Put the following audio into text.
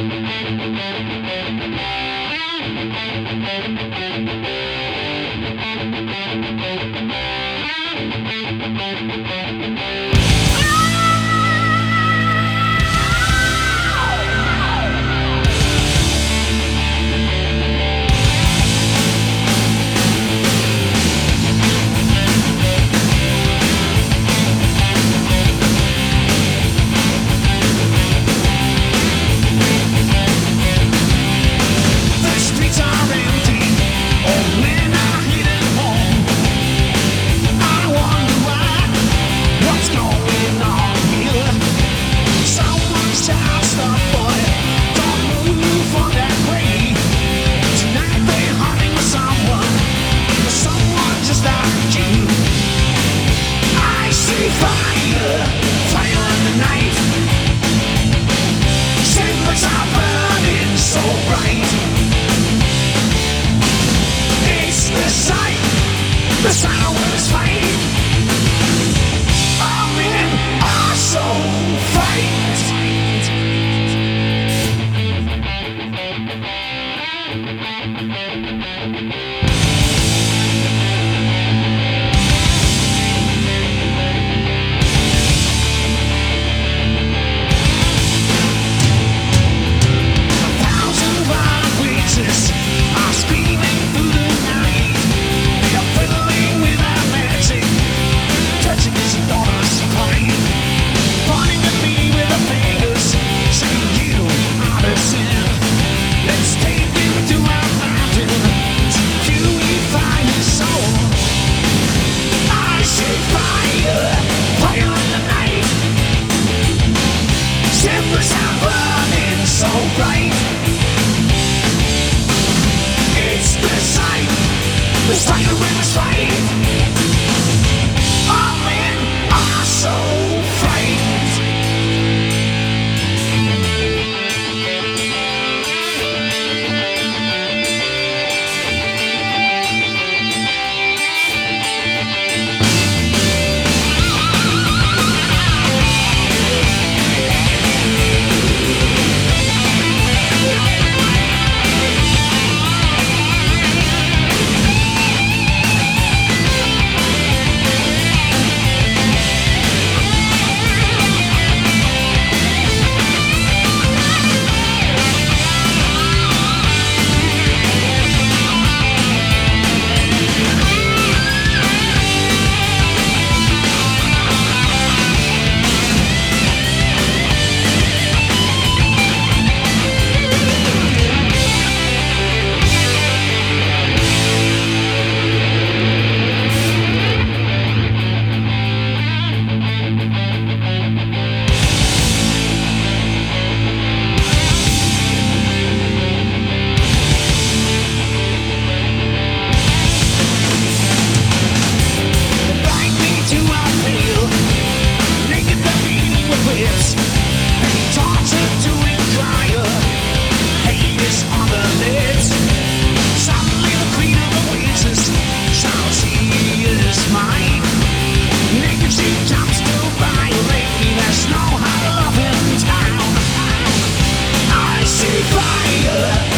The sounds fade. All men are so frightened. A thousand wild voices are screaming through the night. They are fiddling with our magic, touching his daughter's plane, pointing at me with their fingers, saying you are the sin. Let's take him to our mountain to purify his soul. I say fire, fire in the night. Embers are burning so bright. It's the sight, the sight of women's fight. All men are so frightened. Bind me to our field, naked the beating with whips, and torture to inquire, hate is on the lips. Suddenly the queen of the witches shouts, he is mine. Naked she jumps to violate me, there's no high love in town. I see fire.